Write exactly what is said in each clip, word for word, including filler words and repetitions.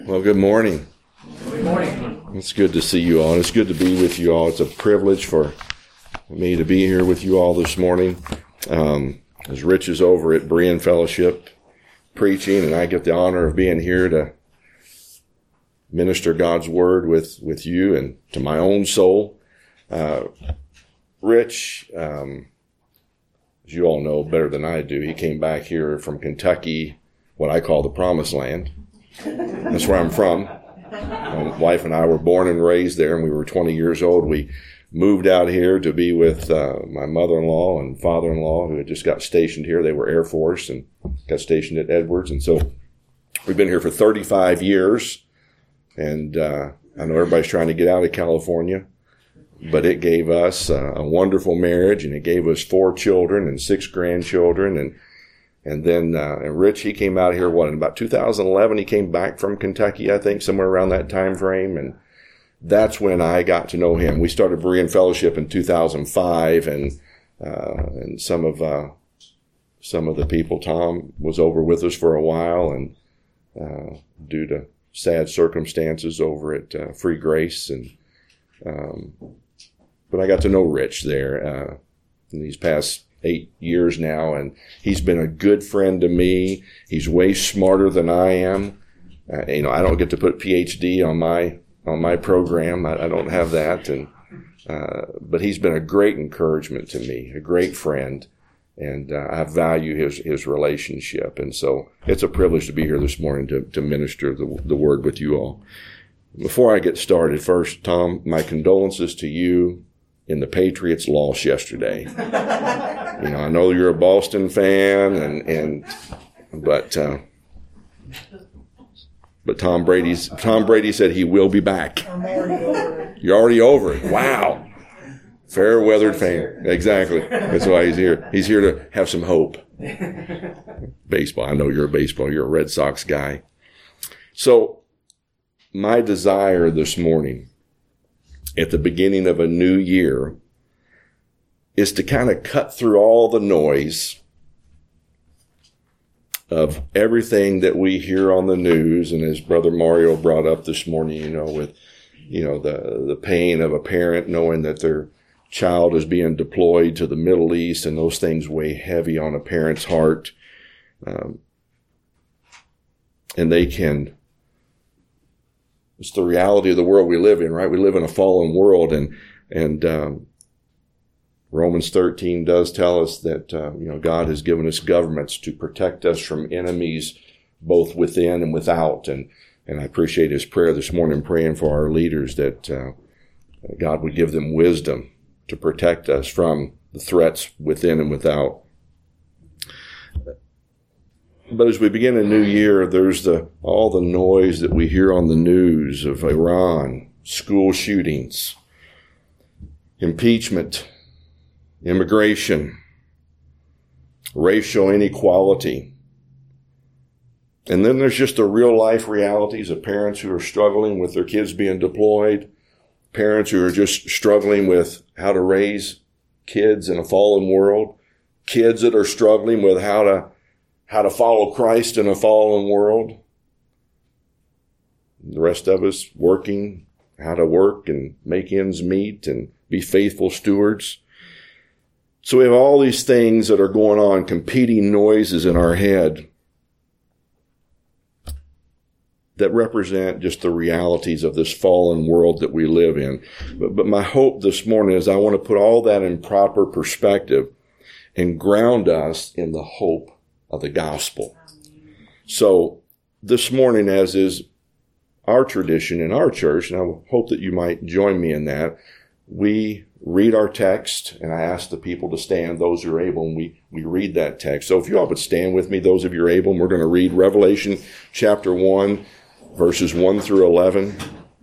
Well, good morning. Good morning. It's good to see you all. It's good to be with you all. It's a privilege for me to be here with you all this morning. Um, as Rich is over at Berean Fellowship preaching, and I get the honor of being here to minister God's word with, with you and to my own soul. Uh, Rich, um, as you all know better than I do, he came back here from Kentucky, what I call the Promised Land. That's where I'm from. My wife and I were born and raised there, and we were twenty years old. We moved out here to be with uh, my mother-in-law and father-in-law, who had just got stationed here. They were Air Force and got stationed at Edwards. And so we've been here for thirty-five years. And uh, I know everybody's trying to get out of California, but it gave us uh, a wonderful marriage, and it gave us four children and six grandchildren. And And then, uh, and Rich, he came out here, what, in about two thousand eleven, he came back from Kentucky, I think, somewhere around that time frame. And that's when I got to know him. We started Berean Fellowship in two thousand five, and, uh, and some of, uh, some of the people, Tom was over with us for a while, and, uh, due to sad circumstances over at, uh, Free Grace. And, um, but I got to know Rich there, uh, in these past eight years now, and he's been a good friend to me. He's way smarter than I am. Uh, you know, I don't get to put P H D on my on my program. I, I don't have that, and uh, but he's been a great encouragement to me, a great friend, and uh, I value his his relationship. And so it's a privilege to be here this morning to to minister the the word with you all. Before I get started, first, Tom, my condolences to you in the Patriots' loss yesterday. You know, I know you're a Boston fan, and and but uh, but Tom Brady's Tom Brady said he will be back. I'm already over it. You're already over it. Wow, fair weathered fan. Exactly. That's why he's here. He's here to have some hope. Baseball. I know you're a baseball. You're a Red Sox guy. So my desire this morning, at the beginning of a new year, is to kind of cut through all the noise of everything that we hear on the news. And as Brother Mario brought up this morning, you know, with, you know, the, the pain of a parent knowing that their child is being deployed to the Middle East, and those things weigh heavy on a parent's heart. Um, and they can, it's the reality of the world we live in, right? We live in a fallen world, and, and, um, Romans thirteen does tell us that, uh, you know, God has given us governments to protect us from enemies both within and without. And, and I appreciate his prayer this morning, praying for our leaders that, uh, God would give them wisdom to protect us from the threats within and without. But as we begin a new year, there's the, all the noise that we hear on the news of Iran, school shootings, impeachment, immigration, racial inequality. And then there's just the real life realities of parents who are struggling with their kids being deployed, parents who are just struggling with how to raise kids in a fallen world, kids that are struggling with how to how to follow Christ in a fallen world. The rest of us working, how to work and make ends meet and be faithful stewards. So we have all these things that are going on, competing noises in our head that represent just the realities of this fallen world that we live in. But, but my hope this morning is I want to put all that in proper perspective and ground us in the hope of the gospel. So this morning, as is our tradition in our church, and I hope that you might join me in that, we read our text, and I ask the people to stand, those who are able, and we, we read that text. So if you all would stand with me, those of you who are able, and we're going to read Revelation chapter one, verses one through eleven.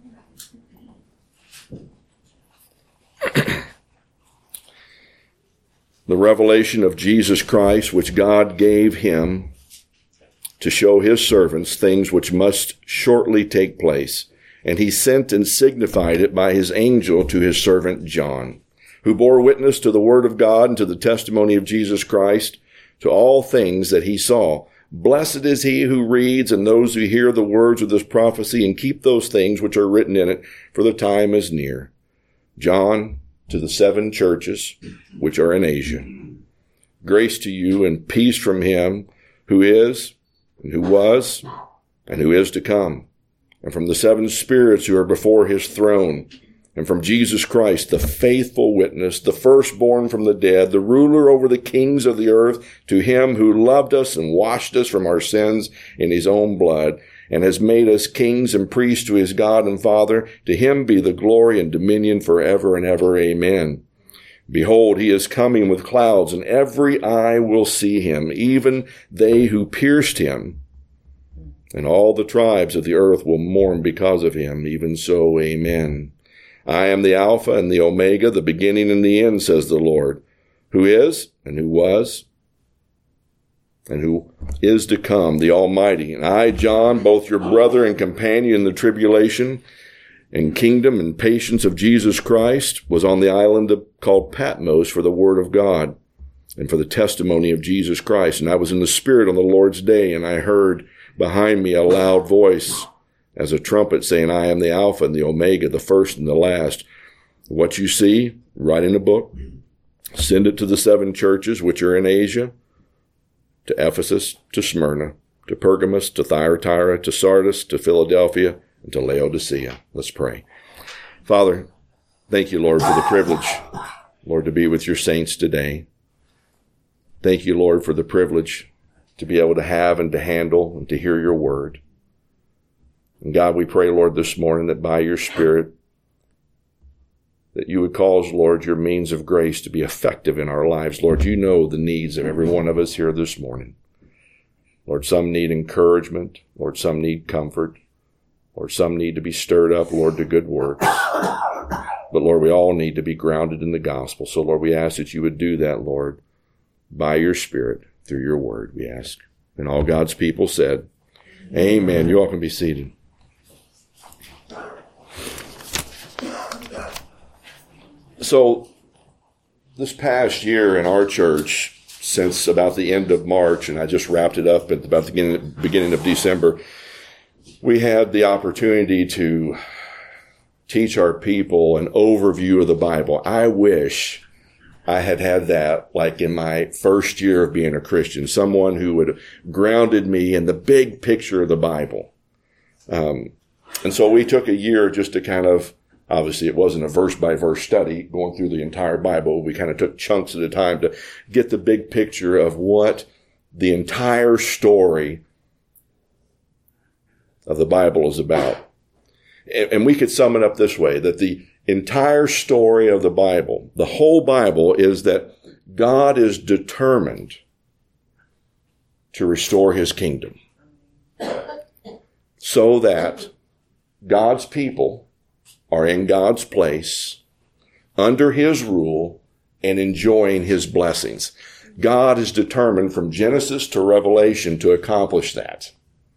The revelation of Jesus Christ, which God gave him to show his servants things which must shortly take place. And he sent and signified it by his angel to his servant John, who bore witness to the word of God and to the testimony of Jesus Christ, to all things that he saw. Blessed is he who reads and those who hear the words of this prophecy and keep those things which are written in it, for the time is near. John, to the seven churches which are in Asia. Grace to you and peace from him who is, and who was, and who is to come, and from the seven spirits who are before his throne, and from Jesus Christ, the faithful witness, the firstborn from the dead, the ruler over the kings of the earth, to him who loved us and washed us from our sins in his own blood, and has made us kings and priests to his God and Father. To him be the glory and dominion forever and ever. Amen. Behold, he is coming with clouds, and every eye will see him, even they who pierced him. And all the tribes of the earth will mourn because of him. Even so, amen. I am the Alpha and the Omega, the beginning and the end, says the Lord, who is, and who was, and who is to come, the Almighty. And I, John, both your brother and companion in the tribulation and kingdom and patience of Jesus Christ, was on the island of, called Patmos for the word of God and for the testimony of Jesus Christ. And I was in the Spirit on the Lord's day, and I heard behind me a loud voice as a trumpet saying, I am the Alpha and the Omega, the first and the last. What you see, write in a book, send it to the seven churches which are in Asia, to Ephesus, to Smyrna, to Pergamos, to Thyatira, to Sardis, to Philadelphia, and to Laodicea. Let's pray. Father, thank you, Lord, for the privilege, Lord, to be with your saints today. Thank you, Lord, for the privilege to be able to have and to handle and to hear your word. And God, we pray, Lord, this morning that by your Spirit, that you would cause, Lord, your means of grace to be effective in our lives. Lord, you know the needs of every one of us here this morning. Lord, some need encouragement. Lord, some need comfort. Lord, some need to be stirred up, Lord, to good works. But, Lord, we all need to be grounded in the gospel. So, Lord, we ask that you would do that, Lord, by your Spirit, through your word, we ask. And all God's people said, amen. You all can be seated. So, this past year in our church, since about the end of March, and I just wrapped it up at about the beginning, beginning of December, we had the opportunity to teach our people an overview of the Bible. I wish I had had that like in my first year of being a Christian, someone who would have grounded me in the big picture of the Bible. Um, and so we took a year just to kind of, obviously it wasn't a verse-by-verse study going through the entire Bible. We kind of took chunks at a time to get the big picture of what the entire story of the Bible is about. And we could sum it up this way, that the entire story of the Bible, the whole Bible, is that God is determined to restore his kingdom so that God's people are in God's place, under his rule, and enjoying his blessings. God is determined from Genesis to Revelation to accomplish that.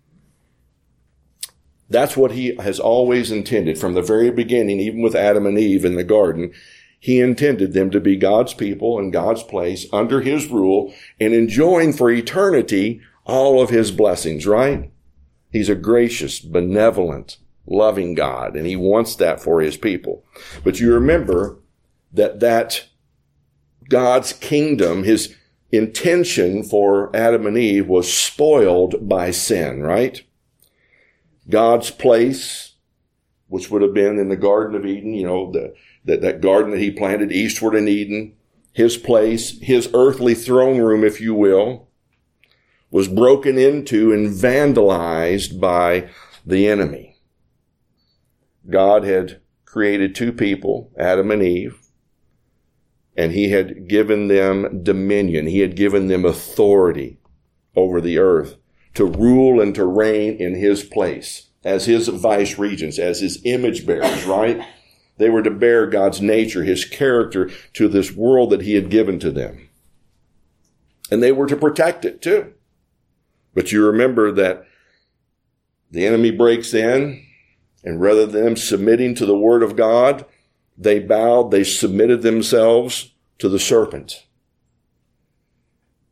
That's what he has always intended from the very beginning, even with Adam and Eve in the garden. He intended them to be God's people in God's place, under his rule, and enjoying for eternity all of his blessings, right? He's a gracious, benevolent, loving God, and he wants that for his people. But you remember that that God's kingdom, his intention for Adam and Eve, was spoiled by sin, right? God's place, which would have been in the Garden of Eden, you know, the, that, that garden that he planted eastward in Eden, his place, his earthly throne room, if you will, was broken into and vandalized by the enemy. God had created two people, Adam and Eve, and he had given them dominion. He had given them authority over the earth to rule and to reign in his place as his vice regents, as his image bearers, right? They were to bear God's nature, his character to this world that he had given to them. And they were to protect it too. But you remember that the enemy breaks in, and rather than them submitting to the word of God, they bowed, they submitted themselves to the serpent.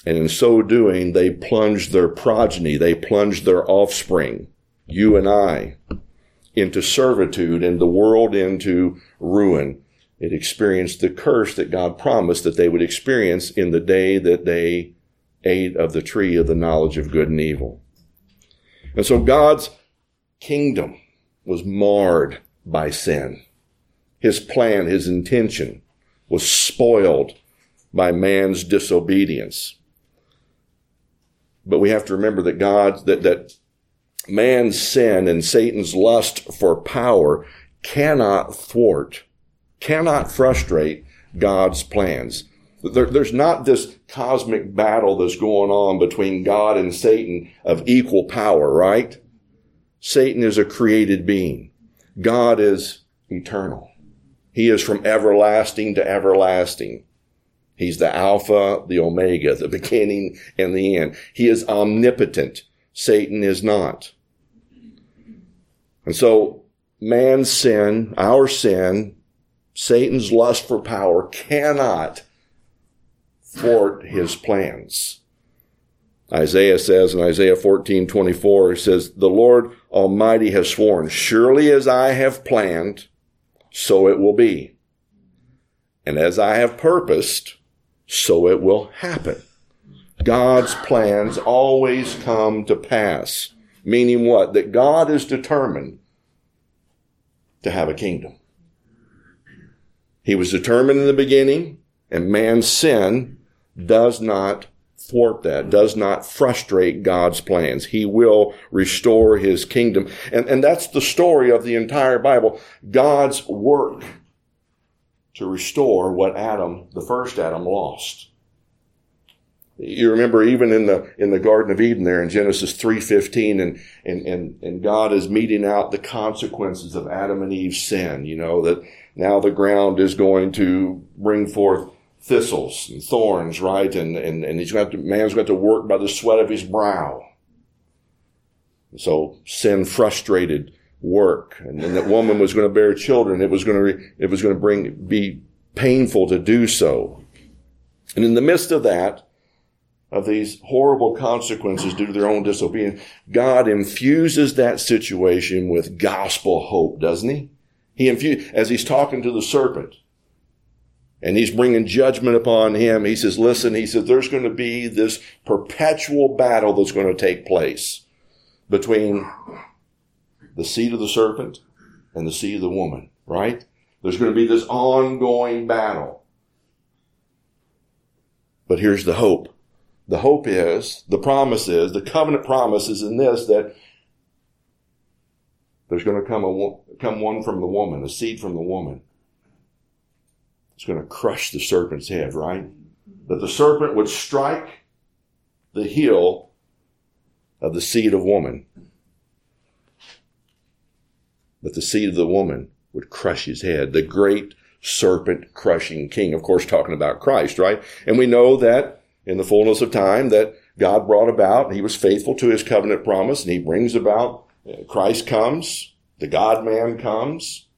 And in so doing, they plunged their progeny, they plunged their offspring, you and I, into servitude and the world into ruin. It experienced the curse that God promised that they would experience in the day that they ate of the tree of the knowledge of good and evil. And so God's kingdom was marred by sin. His plan, his intention was spoiled by man's disobedience. But we have to remember that God, that, that man's sin and Satan's lust for power cannot thwart, cannot frustrate God's plans. There, there's not this cosmic battle that's going on between God and Satan of equal power, right? Satan is a created being. God is eternal. He is from everlasting to everlasting. He's the Alpha, the Omega, the beginning and the end. He is omnipotent. Satan is not. And so man's sin, our sin, Satan's lust for power cannot thwart his plans. Isaiah says in Isaiah fourteen twenty-four, it says, "The Lord Almighty has sworn, surely as I have planned, so it will be. And as I have purposed, so it will happen." God's plans always come to pass. Meaning what? That God is determined to have a kingdom. He was determined in the beginning, and man's sin does not thwart that, does not frustrate God's plans. He will restore his kingdom. And, and that's the story of the entire Bible. God's work to restore what Adam, the first Adam, lost. You remember even in the in the Garden of Eden there in Genesis three fifteen, and, and, and, and God is meting out the consequences of Adam and Eve's sin, you know, that now the ground is going to bring forth thistles and thorns, right? And, and, and he's going to, man's going to work by the sweat of his brow. So sin frustrated work. And then that woman was going to bear children. It was going to, it was going to bring, be painful to do so. And in the midst of that, of these horrible consequences due to their own disobedience, God infuses that situation with gospel hope, doesn't he? He infuse, as he's talking to the serpent, and he's bringing judgment upon him, he says, listen, he says, there's going to be this perpetual battle that's going to take place between the seed of the serpent and the seed of the woman, right? There's going to be this ongoing battle. But here's the hope. The hope is, the promise is, the covenant promise is in this, that there's going to come a come one from the woman, a seed from the woman. It's going to crush the serpent's head, right? That the serpent would strike the heel of the seed of woman. That the seed of the woman would crush his head. The great serpent crushing king. Of course, talking about Christ, right? And we know that in the fullness of time that God brought about, he was faithful to his covenant promise, and he brings about, Christ comes, the God-man comes,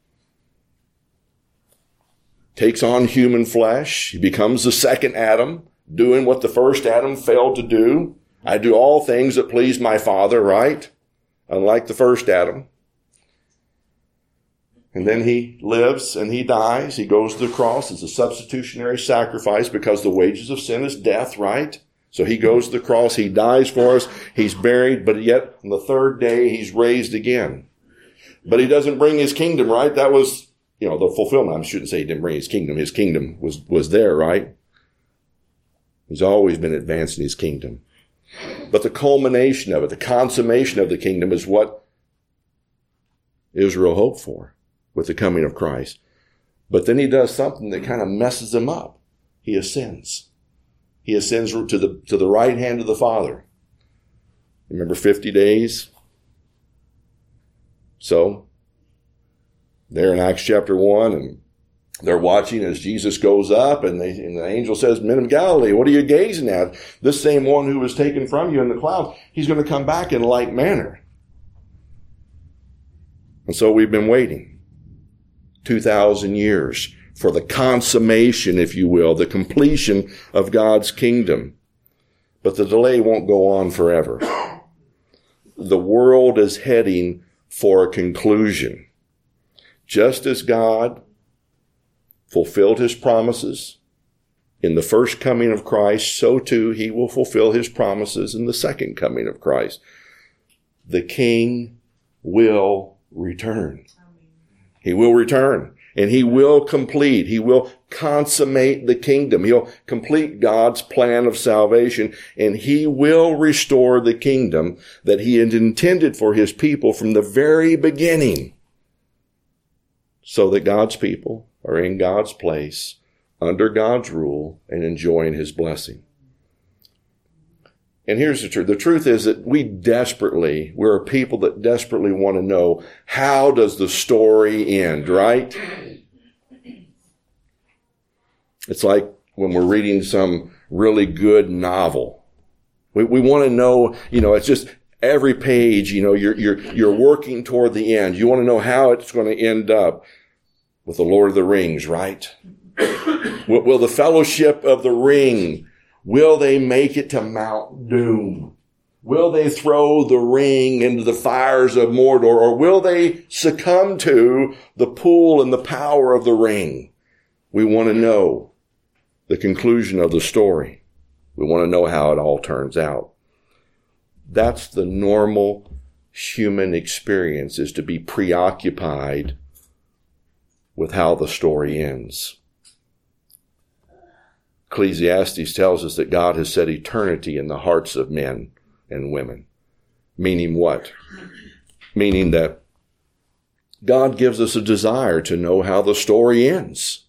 takes on human flesh, he becomes the second Adam, doing what the first Adam failed to do. I do all things that please my Father, right? Unlike the first Adam. And then he lives and he dies. He goes to the cross as a substitutionary sacrifice because the wages of sin is death, right? So he goes to the cross. He dies for us. He's buried, but yet on the third day he's raised again. But he doesn't bring his kingdom, right? That was, you know, the fulfillment. I shouldn't say he didn't bring his kingdom. His kingdom was, was there, right? He's always been advancing his kingdom. But the culmination of it, the consummation of the kingdom is what Israel hoped for with the coming of Christ. But then he does something that kind of messes him up. He ascends. He ascends to the, to the right hand of the Father. Remember fifty days? So, there in Acts chapter one, and they're watching as Jesus goes up, and, they, and the angel says, Men of Galilee, what are you gazing at? This same one who was taken from you in the cloud, he's going to come back in like manner. And so we've been waiting two thousand years for the consummation, if you will, the completion of God's kingdom. but the delay won't go on forever. The world is heading for a conclusion. Just as God fulfilled his promises in the first coming of Christ, so too he will fulfill his promises in the second coming of Christ. The King will return. He will return, and he will complete, he will consummate the kingdom. He'll complete God's plan of salvation, and he will restore the kingdom that he had intended for his people from the very beginning, so that God's people are in God's place, under God's rule, and enjoying his blessing. And here's the truth. The truth is that we desperately, we're a people that desperately want to know, how does the story end, right? It's like when we're reading some really good novel. We, we want to know, you know, it's just every page, you know, you're, you're, you're working toward the end. You want to know how it's going to end up with the Lord of the Rings, right? Will, will the Fellowship of the Ring, will they make it to Mount Doom? Will they throw the ring into the fires of Mordor, or will they succumb to the pull and the power of the ring? We want to know the conclusion of the story. We want to know how it all turns out. That's the normal human experience, is to be preoccupied with how the story ends. Ecclesiastes tells us that God has set eternity in the hearts of men and women. Meaning what? Meaning that God gives us a desire to know how the story ends.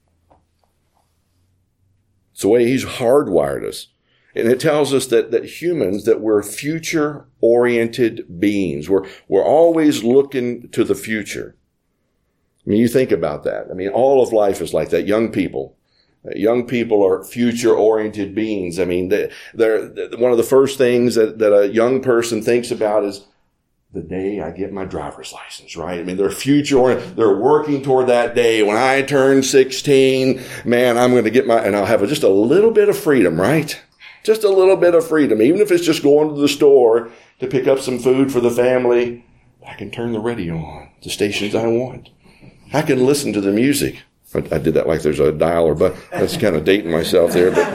It's the way he's hardwired us. And it tells us that, that humans, that we're future-oriented beings. We're, we're always looking to the future. I mean, you think about that. I mean, all of life is like that. Young people. Young people are future-oriented beings. I mean, they, they're, one of the first things that, that a young person thinks about is the day I get my driver's license, right? I mean, they're future-oriented. They're working toward that day. When I turn sixteen, man, I'm going to get my, and I'll have just a little bit of freedom, right? Just a little bit of freedom. Even if it's just going to the store to pick up some food for the family, I can turn the radio on, the stations I want. I can listen to the music. I did that like there's a dialer, but that's kind of dating myself there. But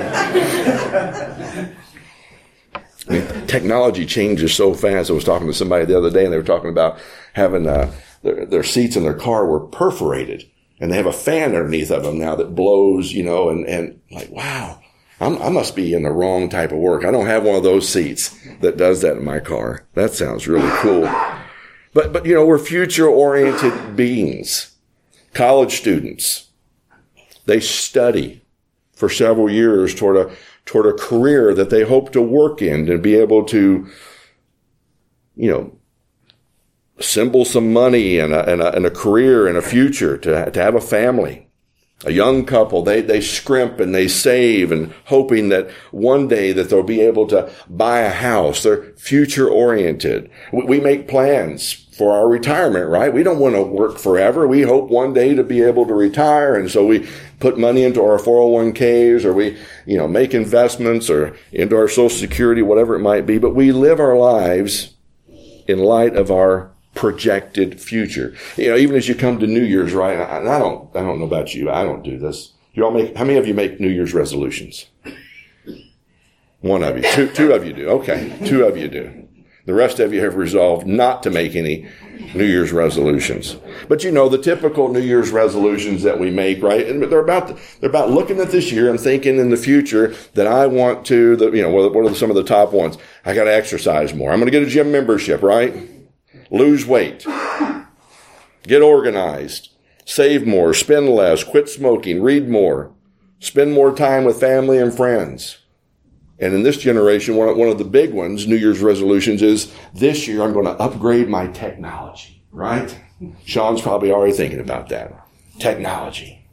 I mean, technology changes so fast. I was talking to somebody the other day, and they were talking about having uh, their, their seats in their car were perforated, and they have a fan underneath of them now that blows, you know, and, and like, wow, I'm, I must be in the wrong type of work. I don't have one of those seats that does that in my car. That sounds really cool. But, but you know, we're future-oriented beings. College students, they study for several years toward a toward a career that they hope to work in and be able to, you know, assemble some money and a, and a, and a career and a future, to to have a family. A young couple, they they scrimp and they save, and hoping that one day that they'll be able to buy a house. They're future oriented. We, we make plans for our retirement, right? We don't want to work forever. We hope one day to be able to retire. And so we put money into our four oh one k's, or we, you know, make investments, or into our Social Security, whatever it might be. But we live our lives in light of our projected future. You know, even as you come to New Year's, right? And I don't, I don't know about you. I don't do this. You all make, how many of you make New Year's resolutions? One of you. Two, two of you do. Okay. Two of you do. The rest of you have resolved not to make any New Year's resolutions. But you know, the typical New Year's resolutions that we make, right? And they're about, they're about looking at this year and thinking in the future that I want to, the, you know, what are some of the top ones? I got to exercise more. I'm going to get a gym membership, right? Lose weight. Get organized. Save more. Spend less. Quit smoking. Read more. Spend more time with family and friends. And in this generation, one of, one of the big ones, New Year's resolutions, is this year I'm going to upgrade my technology, right? Sean's probably already thinking about that. Technology.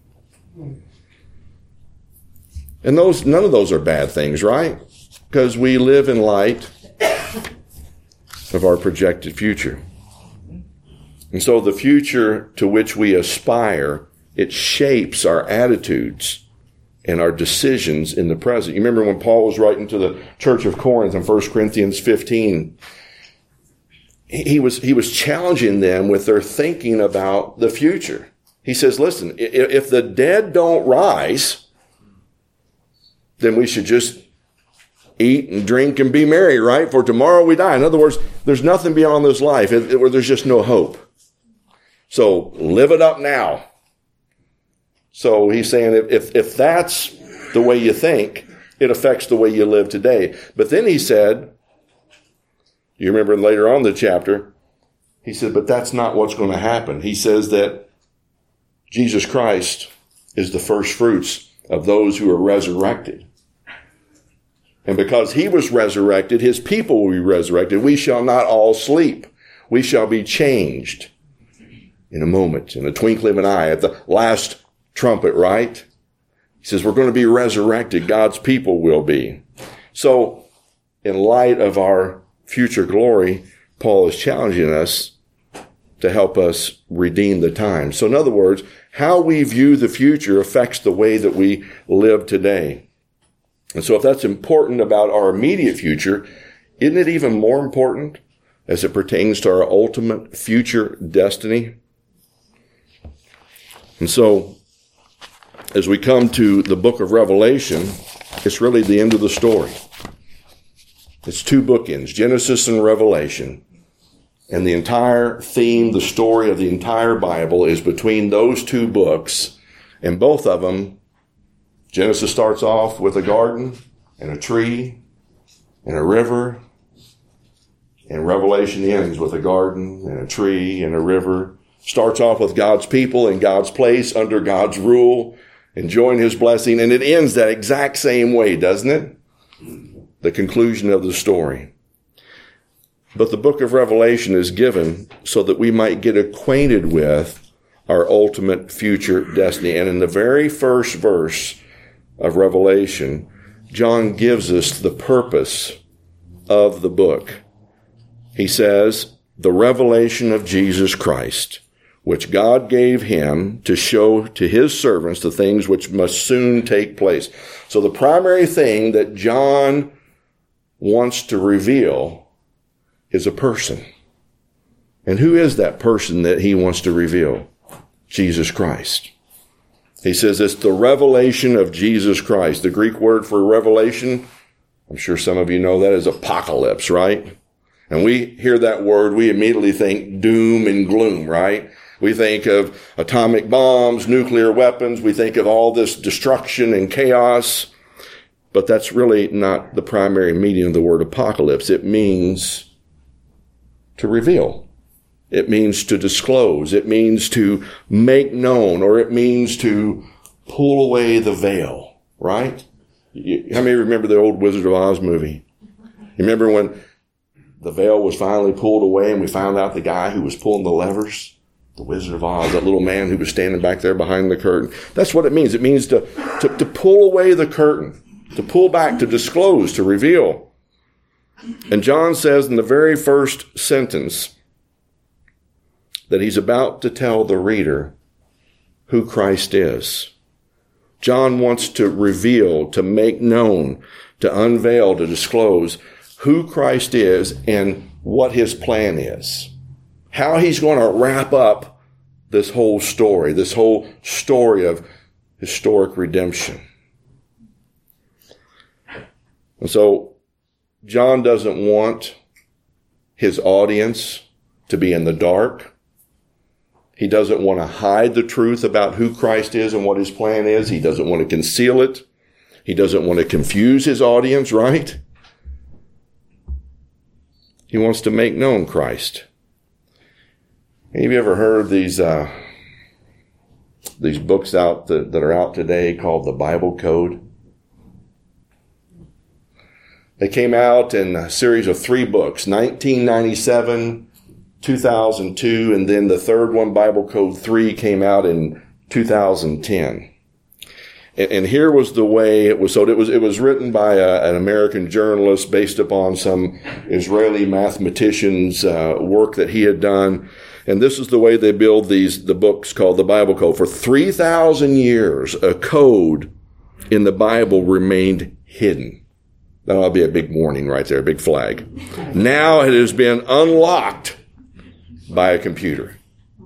And those, none of those are bad things, right? Because we live in light of our projected future. And so the future to which we aspire, it shapes our attitudes and our decisions in the present. You remember when Paul was writing to the church of Corinth in First Corinthians fifteen, he was, he was challenging them with their thinking about the future. He says, listen, if the dead don't rise, then we should just eat and drink and be merry, right? For tomorrow we die. In other words, there's nothing beyond this life where there's just no hope. So live it up now. So he's saying if, if, if that's the way you think, it affects the way you live today. But then he said, you remember later on in the chapter, he said, but that's not what's going to happen. He says that Jesus Christ is the first fruits of those who are resurrected. And because he was resurrected, his people will be resurrected. We shall not all sleep. We shall be changed in a moment, in a twinkling of an eye, at the last trumpet, right? He says we're going to be resurrected. God's people will be. So, in light of our future glory, Paul is challenging us to help us redeem the time. So, in other words, how we view the future affects the way that we live today. And so if that's important about our immediate future, isn't it even more important as it pertains to our ultimate future destiny? And so, as we come to the book of Revelation, it's really the end of the story. It's two bookends, Genesis and Revelation. And the entire theme, the story of the entire Bible is between those two books. And both of them, Genesis starts off with a garden and a tree and a river. And Revelation ends with a garden and a tree and a river. Starts off with God's people in God's place, under God's rule, enjoying his blessing. And it ends that exact same way, doesn't it? The conclusion of the story. But the book of Revelation is given so that we might get acquainted with our ultimate future destiny. And in the very first verse of Revelation, John gives us the purpose of the book. He says, the revelation of Jesus Christ, which God gave him to show to his servants the things which must soon take place. So the primary thing that John wants to reveal is a person. And who is that person that he wants to reveal? Jesus Christ. He says it's the revelation of Jesus Christ. The Greek word for revelation, I'm sure some of you know that, is apocalypse, right? And we hear that word, we immediately think doom and gloom, right? We think of atomic bombs, nuclear weapons. We think of all this destruction and chaos. But that's really not the primary meaning of the word apocalypse. It means to reveal. It means to disclose. It means to make known, or it means to pull away the veil, right? How many remember the old Wizard of Oz movie? You remember when the veil was finally pulled away and we found out the guy who was pulling the levers? The Wizard of Oz, that little man who was standing back there behind the curtain. That's what it means. It means to, to, to pull away the curtain, to pull back, to disclose, to reveal. And John says in the very first sentence that he's about to tell the reader who Christ is. John wants to reveal, to make known, to unveil, to disclose who Christ is and what his plan is. How he's going to wrap up this whole story, this whole story of historic redemption. And so John doesn't want his audience to be in the dark. He doesn't want to hide the truth about who Christ is and what his plan is. He doesn't want to conceal it. He doesn't want to confuse his audience, right? He wants to make known Christ. Have you ever heard these uh, these books out that, that are out today called the Bible Code? They came out in a series of three books, nineteen ninety-seven, two thousand two, and then the third one, Bible Code three, came out in two thousand ten. And, and here was the way it was. So it was it was written by a, an American journalist based upon some Israeli mathematician's uh, work that he had done. And this is the way they build these the books called the Bible Code. For three thousand years, a code in the Bible remained hidden. That ought to be a big warning right there, a big flag. Now it has been unlocked by a computer.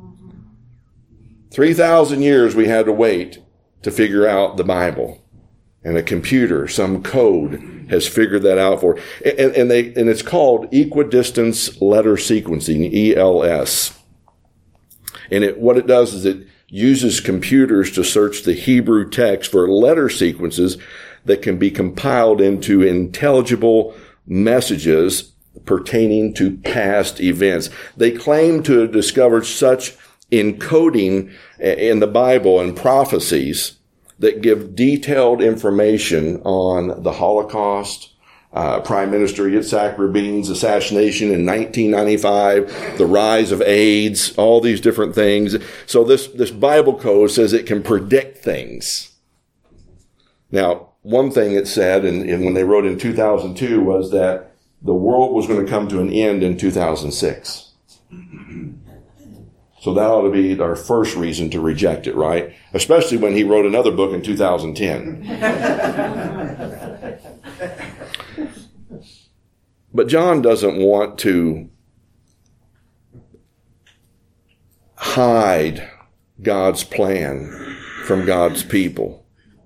three thousand years we had to wait to figure out the Bible. And a computer, some code, has figured that out for. And, and, they, and it's called equidistance letter sequencing, E L S. And it, what it does is it uses computers to search the Hebrew text for letter sequences that can be compiled into intelligible messages pertaining to past events. They claim to have discovered such encoding in the Bible and prophecies that give detailed information on the Holocaust, uh, Prime Minister Yitzhak Rabin's assassination in nineteen ninety-five, the rise of AIDS, all these different things. So this, this Bible code says it can predict things. Now, one thing it said, and, and when they wrote in two thousand two, was that the world was going to come to an end in two thousand six. So that ought to be our first reason to reject it, right? Especially when he wrote another book in two thousand ten. But John doesn't want to hide God's plan from God's people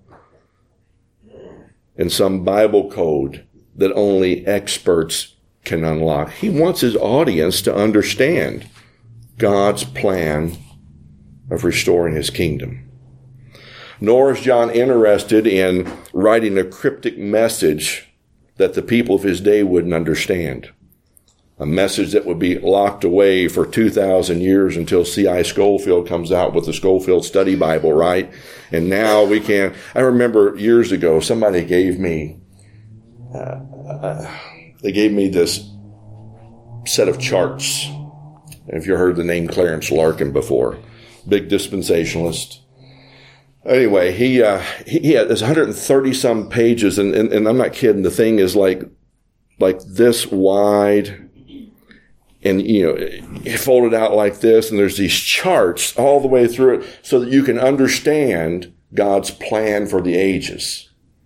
in some Bible code that only experts can unlock. He wants his audience to understand God's plan of restoring his kingdom. Nor is John interested in writing a cryptic message that the people of his day wouldn't understand. A message that would be locked away for two thousand years until C I Scofield comes out with the Scofield Study Bible, right? And now we can. I remember years ago, somebody gave me, uh, uh, they gave me this set of charts. If you heard the name Clarence Larkin before, big dispensationalist. Anyway, he uh, he, he had this one hundred thirty some pages, and, and and I'm not kidding. The thing is like like this wide, and you know, it folded out like this, and there's these charts all the way through it, so that you can understand God's plan for the ages.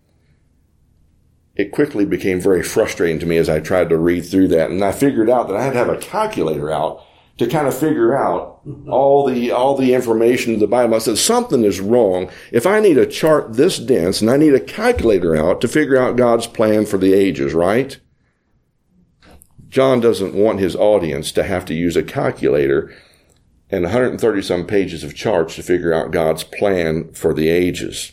It quickly became very frustrating to me as I tried to read through that, and I figured out that I had to have a calculator out to kind of figure out all the all the information of the Bible. I said, something is wrong if I need a chart this dense and I need a calculator out to figure out God's plan for the ages, right? John doesn't want his audience to have to use a calculator and one hundred thirty some pages of charts to figure out God's plan for the ages.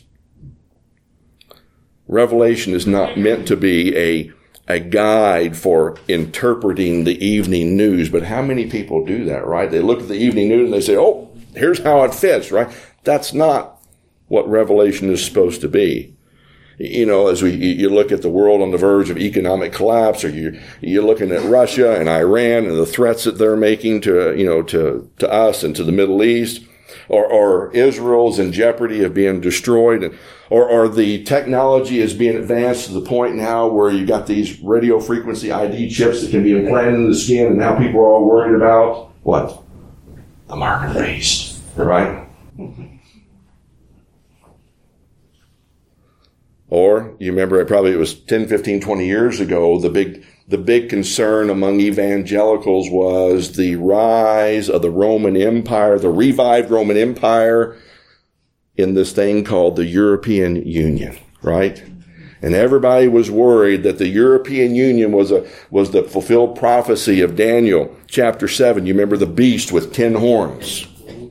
Revelation is not meant to be a a guide for interpreting the evening news. But how many people do that, right? They look at the evening news and they say, oh, here's how it fits, right? That's not what Revelation is supposed to be. You know, as we, you look at the world on the verge of economic collapse, or you, you're looking at Russia and Iran and the threats that they're making to, you know, to, to us and to the Middle East, or, or Israel's in jeopardy of being destroyed, and, or, or the technology is being advanced to the point now where you got these radio frequency I D chips that can be implanted in the skin, and now people are all worried about what? The mark of the beast, right? Or you remember, probably it was ten, fifteen, twenty years ago, the big the big concern among evangelicals was the rise of the Roman Empire, the revived Roman Empire, in this thing called the European Union, right? And everybody was worried that the European Union was a was the fulfilled prophecy of Daniel chapter seven. You remember the beast with ten horns.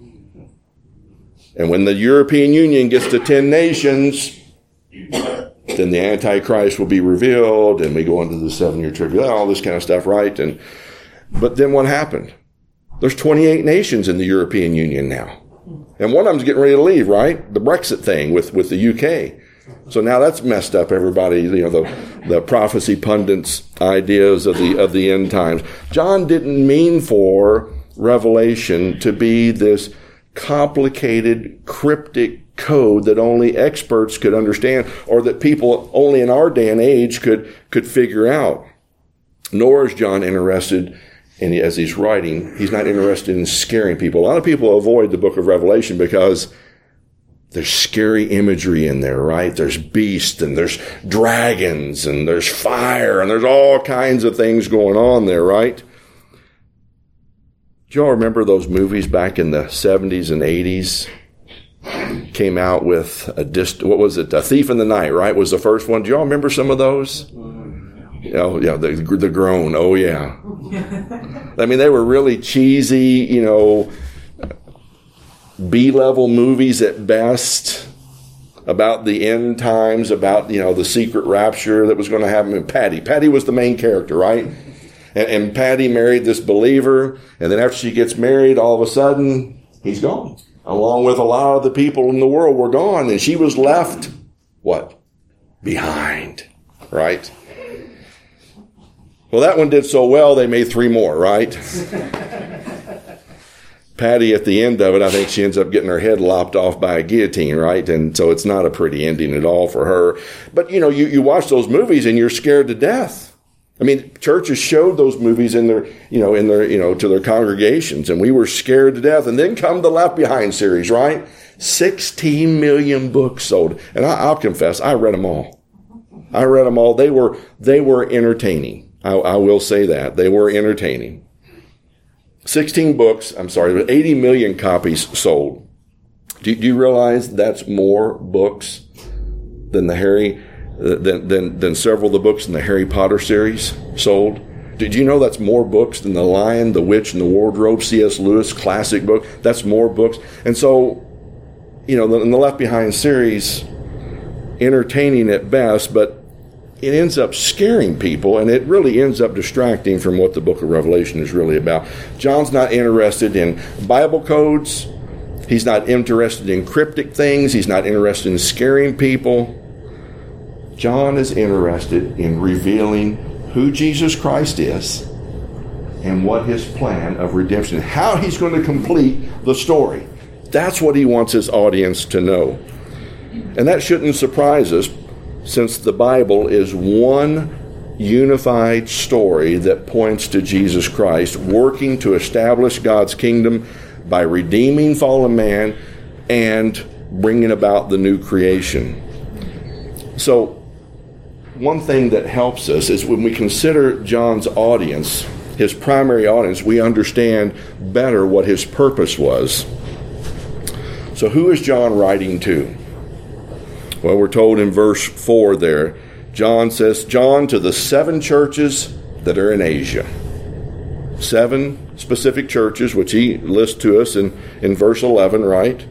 And when the European Union gets to ten nations, then the Antichrist will be revealed, and we go into the seven-year tribulation, all this kind of stuff, right? And but then what happened? There's twenty-eight nations in the European Union now. And one of them's getting ready to leave, right? The Brexit thing with, with the U K. So now that's messed up everybody, you know, the, the prophecy pundits' ideas of the of the end times. John didn't mean for Revelation to be this complicated, cryptic code that only experts could understand, or that people only in our day and age could could figure out. Nor is John interested in, as he's writing, he's not interested in scaring people. A lot of people avoid the book of Revelation because there's scary imagery in there, right? There's beasts and there's dragons and there's fire and there's all kinds of things going on there, right? Do y'all remember those movies back in the seventies and eighties? Came out with a dist- what was it? A Thief in the Night, right? Was the first one. Do y'all remember some of those? Oh yeah, the the groan. Oh yeah. I mean, they were really cheesy, you know, B-level movies at best about the end times, about, you know, the secret rapture that was going to happen. And Patty, Patty was the main character, right? And, and Patty married this believer, and then after she gets married, all of a sudden he's gone. Along with a lot of the people in the world were gone, and she was left, what? Behind, right? Well, that one did so well, they made three more, right? Patty, at the end of it, I think she ends up getting her head lopped off by a guillotine, right? And so it's not a pretty ending at all for her. But, you know, you, you watch those movies and you're scared to death. I mean, churches showed those movies in their, you know, in their, you know, to their congregations, and we were scared to death. And then come the Left Behind series, right? sixteen million books sold. And I, I'll confess, I read them all. I read them all. They were, they were entertaining. I, I will say that. They were entertaining. sixteen books, I'm sorry, but eighty million copies sold. Do, do you realize that's more books than the Harry, than, than, than several of the books in the Harry Potter series sold? Did you know that's more books than The Lion, the Witch, and the Wardrobe, C S Lewis classic book? That's more books. And so, you know, in the Left Behind series, entertaining at best, but it ends up scaring people, and it really ends up distracting from what the book of Revelation is really about. John's not interested in Bible codes. He's not interested in cryptic things. He's not interested in scaring people. John is interested in revealing who Jesus Christ is and what his plan of redemption, how he's going to complete the story. That's what he wants his audience to know. And that shouldn't surprise us, since the Bible is one unified story that points to Jesus Christ working to establish God's kingdom by redeeming fallen man and bringing about the new creation. So, one thing that helps us is when we consider John's audience, his primary audience, we understand better what his purpose was. So who is John writing to? Well, we're told in verse four there, John says, John to the seven churches that are in Asia. Seven specific churches, which he lists to us in, in verse eleven, right?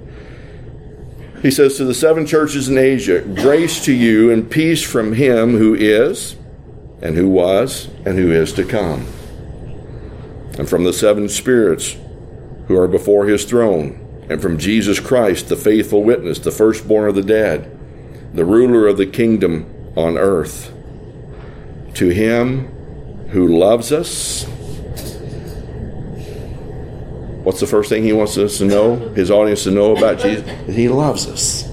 He says, to the seven churches in Asia, grace to you and peace from him who is, and who was, and who is to come. And from the seven spirits who are before his throne, and from Jesus Christ, the faithful witness, the firstborn of the dead, the ruler of the kingdom on earth. To him who loves us. What's the first thing he wants us to know, his audience to know about Jesus? He loves us.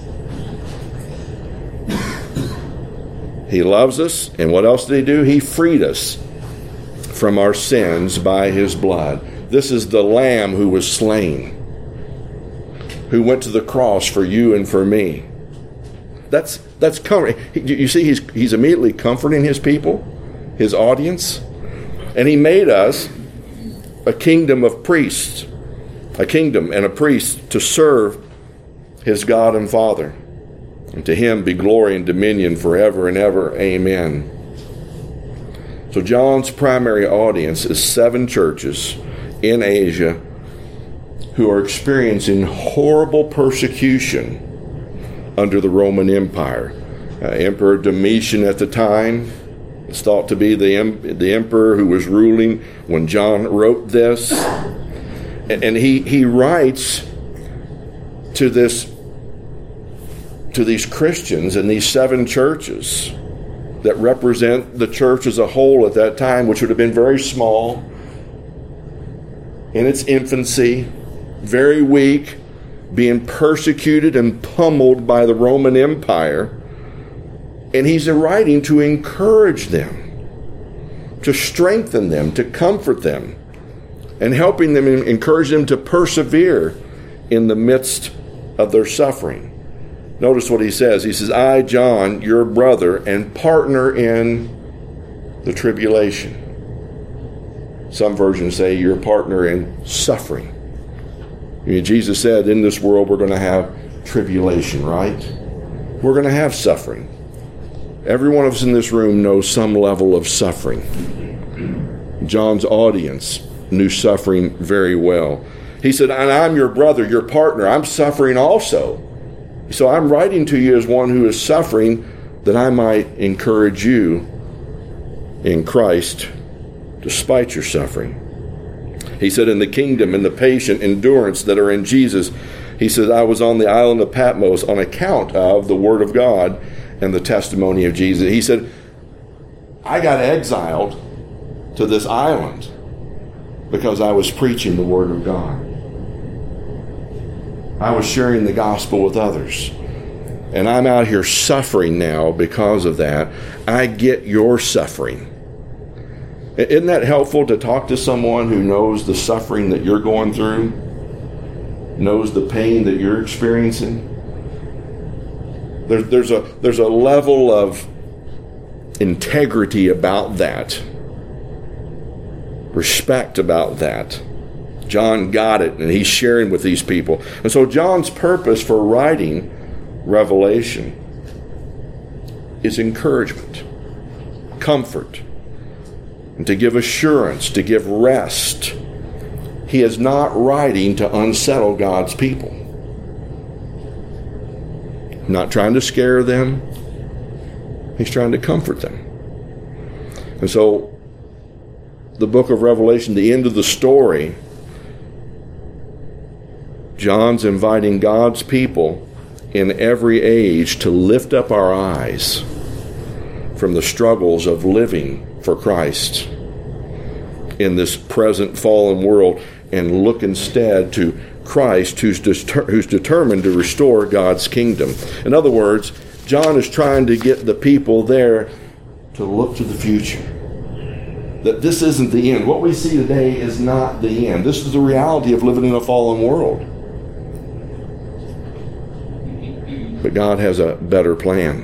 He loves us, and what else did he do? He freed us from our sins by his blood. This is the Lamb who was slain, who went to the cross for you and for me. That's that's comforting. You see, he's he's immediately comforting his people, his audience, and he made us a kingdom of priests, a kingdom and a priest to serve his God and Father. And to him be glory and dominion forever and ever. Amen. So John's primary audience is seven churches in Asia who are experiencing horrible persecution under the Roman Empire. Uh, Emperor Domitian at the time is thought to be the, em- the emperor who was ruling when John wrote this. And, and he, he writes to this to these Christians in these seven churches that represent the church as a whole at that time, which would have been very small, in its infancy, very weak, being persecuted and pummeled by the Roman Empire. And he's writing to encourage them, to strengthen them, to comfort them, and helping them, encourage them to persevere in the midst of their suffering. Notice what he says. He says, I, John, your brother and partner in the tribulation. Some versions say your partner in suffering. I mean, Jesus said, in this world we're going to have tribulation, right? We're going to have suffering. Every one of us in this room knows some level of suffering. John's audience knew suffering very well. He said, and I'm your brother, your partner. I'm suffering also. So I'm writing to you as one who is suffering, that I might encourage you in Christ despite your suffering. He said, in the kingdom and the patient endurance that are in Jesus, he said, I was on the island of Patmos on account of the word of God and the testimony of Jesus. He said, I got exiled to this island because I was preaching the word of God. I was sharing the gospel with others. And I'm out here suffering now because of that. I get your suffering. Isn't that helpful to talk to someone who knows the suffering that you're going through? Knows the pain that you're experiencing? There's, there's, a, there's a level of integrity about that. Respect about that. John got it, and he's sharing with these people. And so John's purpose for writing Revelation is encouragement, comfort, and to give assurance, to give rest. He is not writing to unsettle God's people. Not trying to scare them. He's trying to comfort them. And so the book of Revelation, the end of the story, John's inviting God's people in every age to lift up our eyes from the struggles of living for Christ in this present fallen world and look instead to Christ, who's, deter- who's determined to restore God's kingdom. In other words, John is trying to get the people there to look to the future. That this isn't the end. What we see today is not the end. This is the reality of living in a fallen world. But God has a better plan.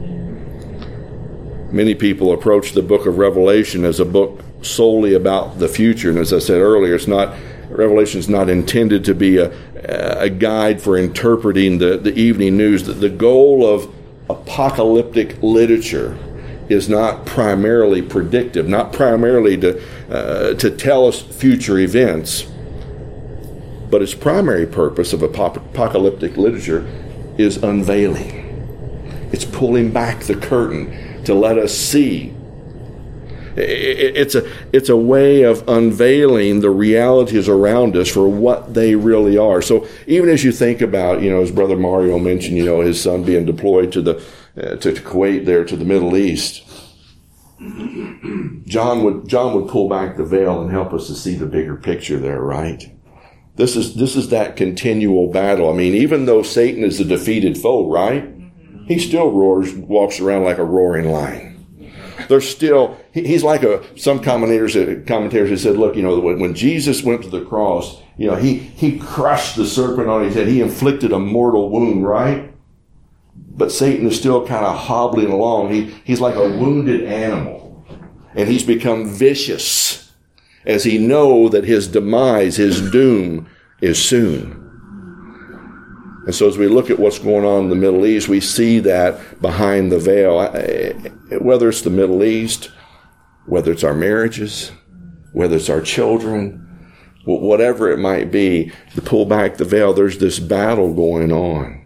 Many people approach the book of Revelation as a book solely about the future. And as I said earlier, it's not, Revelation is not intended to be a, a guide for interpreting the, the evening news. The, the goal of apocalyptic literature is not primarily predictive, not primarily to, uh, to tell us future events, but its primary purpose of apocalyptic literature is unveiling. It's pulling back the curtain to let us see. It's a, it's a way of unveiling the realities around us for what they really are. So even as you think about, you know, as Brother Mario mentioned, you know, his son being deployed to the uh, to, to Kuwait there, to the Middle East, John would John would pull back the veil and help us to see the bigger picture there, right? This is this is that continual battle. I mean, even though Satan is a defeated foe, right? He still roars, walks around like a roaring lion. There's still, he, he's like a, some commentators, commentators have said, look, you know, when, when Jesus went to the cross, you know, he, he crushed the serpent on his head. He inflicted a mortal wound, right? But Satan is still kind of hobbling along. He, he's like a wounded animal. And he's become vicious as he knows that his demise, his doom is soon. And so as we look at what's going on in the Middle East, we see that behind the veil, whether it's the Middle East, whether it's our marriages, whether it's our children, whatever it might be, to pull back the veil, there's this battle going on.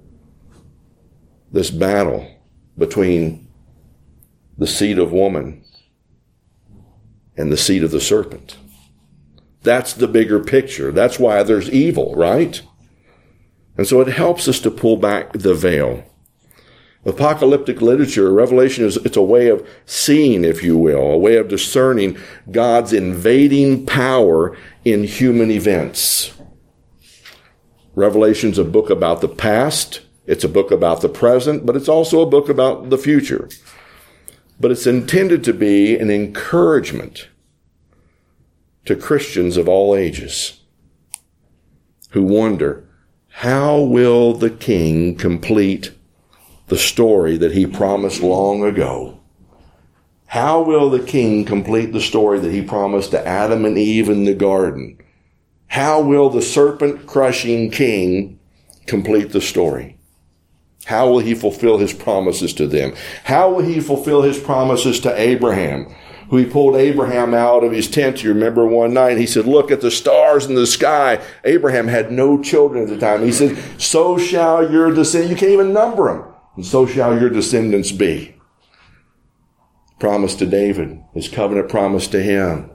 This battle between the seed of woman and the seed of the serpent. That's the bigger picture. That's why there's evil, right? And so it helps us to pull back the veil. Apocalyptic literature, Revelation, is it's a way of seeing, if you will, a way of discerning God's invading power in human events. Revelation's a book about the past. It's a book about the present, but it's also a book about the future. But it's intended to be an encouragement to Christians of all ages who wonder, how will the king complete the story that he promised long ago? How will the king complete the story that he promised to Adam and Eve in the garden? How will the serpent-crushing king complete the story? How will he fulfill his promises to them? How will he fulfill his promises to Abraham, who he pulled Abraham out of his tent? You remember one night he said, look at the stars in the sky. Abraham had no children at the time. He said, so shall your descendants, you can't even number them, and so shall your descendants be. Promise to David, his covenant promise to him,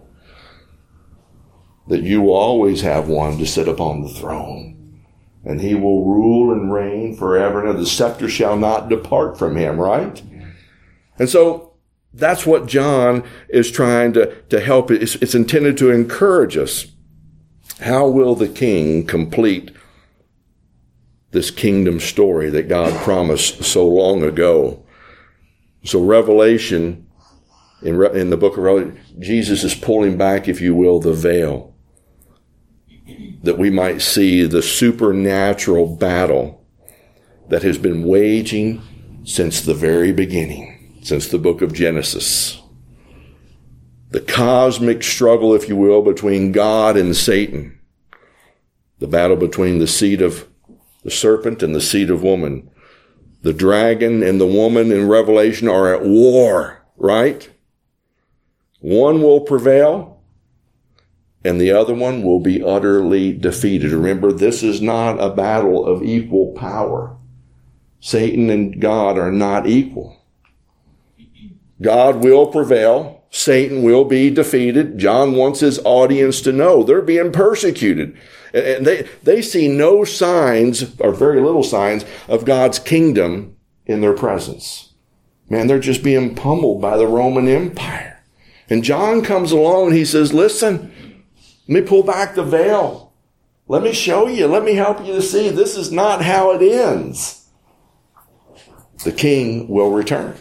that you will always have one to sit upon the throne. And he will rule and reign forever. And the scepter shall not depart from him, right? And so that's what John is trying to, to help. It's, it's intended to encourage us. How will the king complete this kingdom story that God promised so long ago? So Revelation, in, in the book of Revelation, Jesus is pulling back, if you will, the veil, that we might see the supernatural battle that has been waging since the very beginning, since the book of Genesis. The cosmic struggle, if you will, between God and Satan. The battle between the seed of the serpent and the seed of woman. The dragon and the woman in Revelation are at war, right? One will prevail, and the other one will be utterly defeated. Remember, this is not a battle of equal power. Satan and God are not equal. God will prevail. Satan will be defeated. John wants his audience to know they're being persecuted. And they, they see no signs, or very little signs, of God's kingdom in their presence. Man, they're just being pummeled by the Roman Empire. And John comes along and he says, listen, let me pull back the veil. Let me show you. Let me help you to see this is not how it ends. The king will return.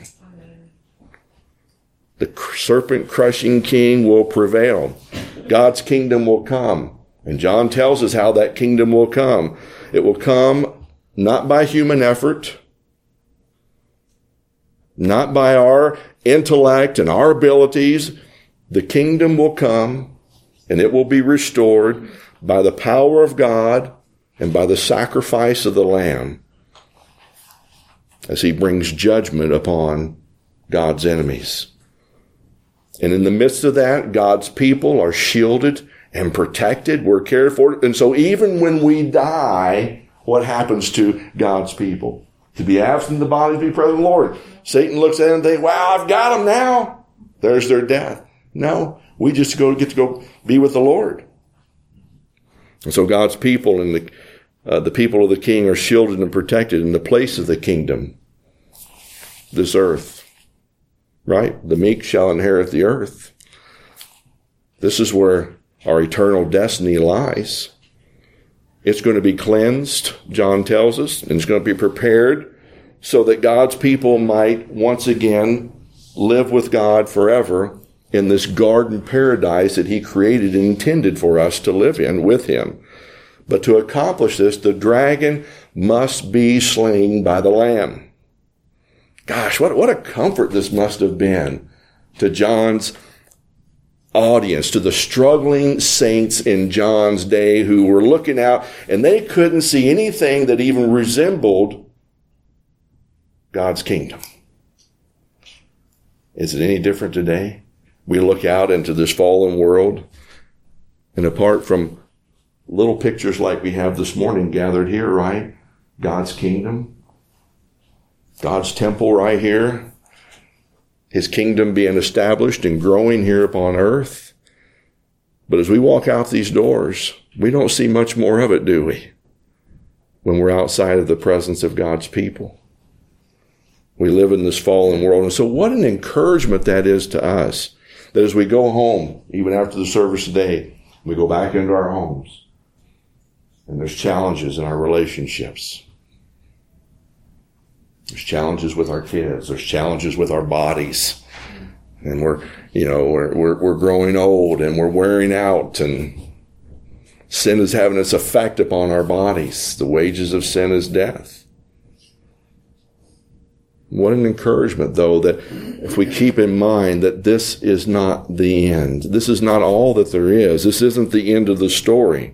The serpent-crushing king will prevail. God's kingdom will come. And John tells us how that kingdom will come. It will come not by human effort, not by our intellect and our abilities. The kingdom will come, and it will be restored by the power of God and by the sacrifice of the Lamb as he brings judgment upon God's enemies. And in the midst of that, God's people are shielded and protected. We're cared for. And so even when we die, what happens to God's people? To be absent in the body, to be present in the Lord. Satan looks at them and thinks, wow, I've got them now. There's their death. No, we just go get to go be with the Lord. And so God's people and the, uh, the people of the king are shielded and protected in the place of the kingdom, this earth. Right? The meek shall inherit the earth. This is where our eternal destiny lies. It's going to be cleansed, John tells us, and it's going to be prepared so that God's people might once again live with God forever in this garden paradise that he created and intended for us to live in with him. But to accomplish this, the dragon must be slain by the Lamb. Gosh, what, what a comfort this must have been to John's audience, to the struggling saints in John's day who were looking out and they couldn't see anything that even resembled God's kingdom. Is it any different today? We look out into this fallen world, and apart from little pictures like we have this morning gathered here, right? God's kingdom, God's temple right here, his kingdom being established and growing here upon earth. But as we walk out these doors, we don't see much more of it, do we? When we're outside of the presence of God's people. We live in this fallen world. And so what an encouragement that is to us, that as we go home, even after the service today, we go back into our homes, and there's challenges in our relationships. There's challenges with our kids. There's challenges with our bodies. And we're, you know, we're, we're, we're growing old and we're wearing out, and Sin is having its effect upon our bodies. The wages of sin is death. What an encouragement, though, that if we keep in mind that this is not the end. This is not all that there is. This isn't the end of the story.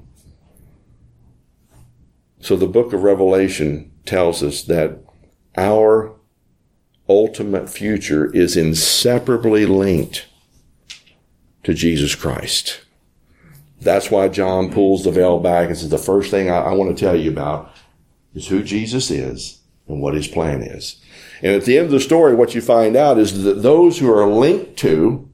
So the book of Revelation tells us that our ultimate future is inseparably linked to Jesus Christ. That's why John pulls the veil back and says the first thing I, I want to tell you about is who Jesus is and what his plan is. And at the end of the story, what you find out is that those who are linked to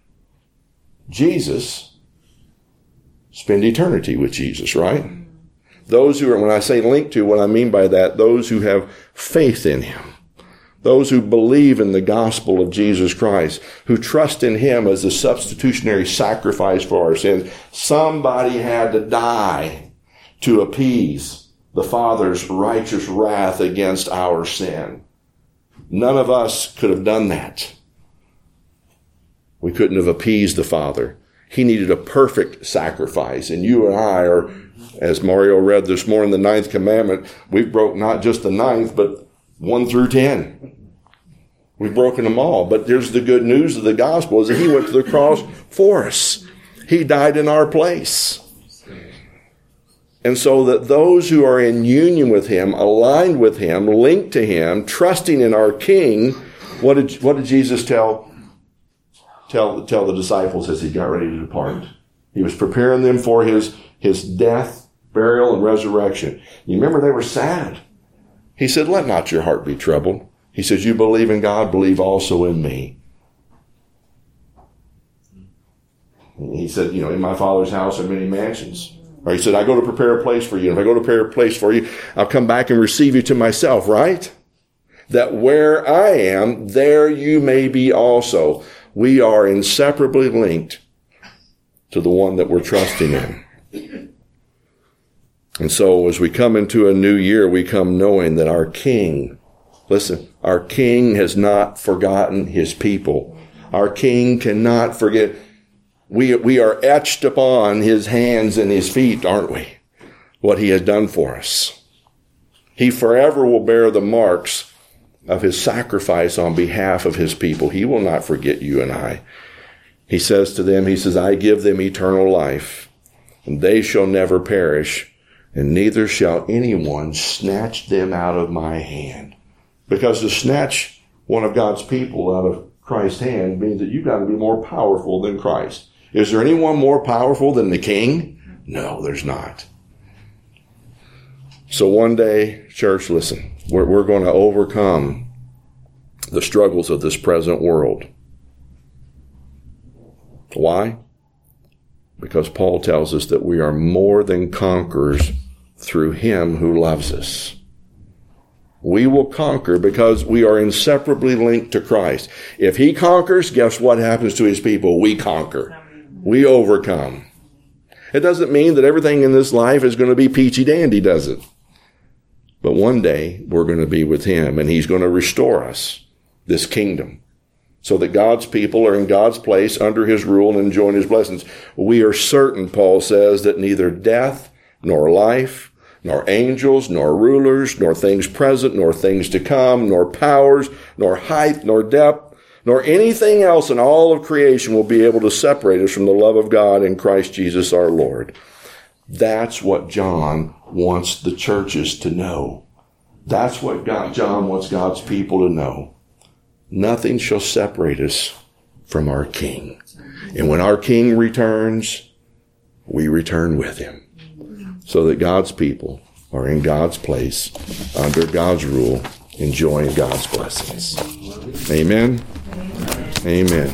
Jesus spend eternity with Jesus, right? Those who are, when I say linked to, what I mean by that, those who have faith in him. Those who believe in the gospel of Jesus Christ, who trust in him as a substitutionary sacrifice for our sins. Somebody had to die to appease the Father's righteous wrath against our sin. None of us could have done that. We couldn't have appeased the Father. He needed a perfect sacrifice. And you and I are, as Mario read this morning, the ninth commandment, we've broke not just the ninth, but one through ten. We've broken them all. But here's the good news of the gospel is that he went to the cross for us. He died in our place. And so that those who are in union with him, aligned with him, linked to him, trusting in our King, what did, what did Jesus tell, tell, tell the disciples as he got ready to depart? He was preparing them for his, his death, burial, and resurrection. You remember they were sad. He said, let not your heart be troubled. He says, you believe in God, believe also in me. He said, you know, in my Father's house are many mansions. Or he said, I go to prepare a place for you. And if I go to prepare a place for you, I'll come back and receive you to myself, right? That where I am, there you may be also. We are inseparably linked to the one that we're trusting in. And so as we come into a new year, we come knowing that our King, listen, our King has not forgotten his people. Our King cannot forget. We, we are etched upon his hands and his feet, aren't we? What he has done for us. He forever will bear the marks of his sacrifice on behalf of his people. He will not forget you and I. He says to them, he says, I give them eternal life, and they shall never perish, and neither shall anyone snatch them out of my hand. Because to snatch one of God's people out of Christ's hand means that you've got to be more powerful than Christ. Is there anyone more powerful than the King? No, there's not. So one day, church, listen, we're, we're going to overcome the struggles of this present world. Why? Because Paul tells us that we are more than conquerors through him who loves us. We will conquer because we are inseparably linked to Christ. If he conquers, guess what happens to his people? We conquer. We overcome. It doesn't mean that everything in this life is going to be peachy dandy, does it? But one day we're going to be with him, and he's going to restore us, this kingdom, so that God's people are in God's place under his rule and enjoying his blessings. We are certain, Paul says, that neither death nor life, nor angels, nor rulers, nor things present, nor things to come, nor powers, nor height, nor depth, nor anything else in all of creation will be able to separate us from the love of God in Christ Jesus our Lord. That's what John wants the churches to know. That's what God, John wants God's people to know. Nothing shall separate us from our King. And when our King returns, we return with him. So that God's people are in God's place, under God's rule, enjoying God's blessings. Amen. Amen.